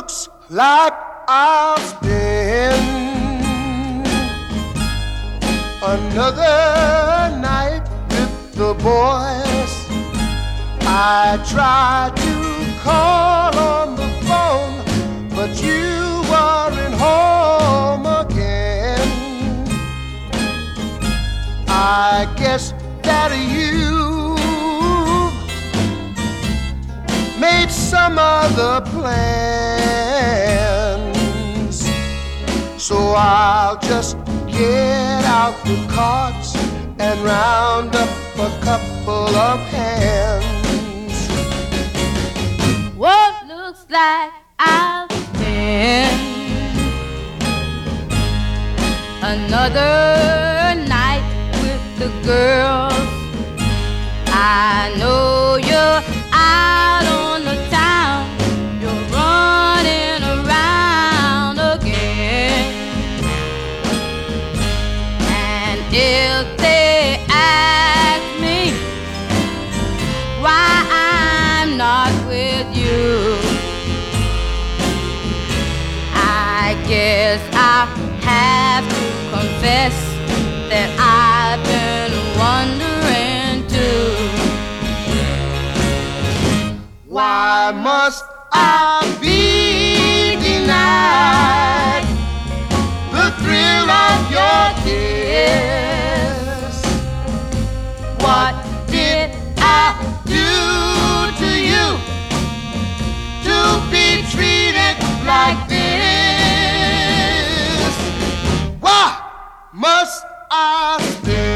Looks like I'll spend another night with the boys. I tried to call on the phone, but you weren't home again. I guess that you made some other plans, so I'll just get out the cards and round up a couple of hands. What looks like I'll spend another night with the girls. I know you're out on the town, you're running around again. And if they ask me why I'm not with you, I guess I'll have to confess that I've been wondering too. Why must I be denied the thrill of your kiss? What did I do to you to be treated like this? Why must I stay?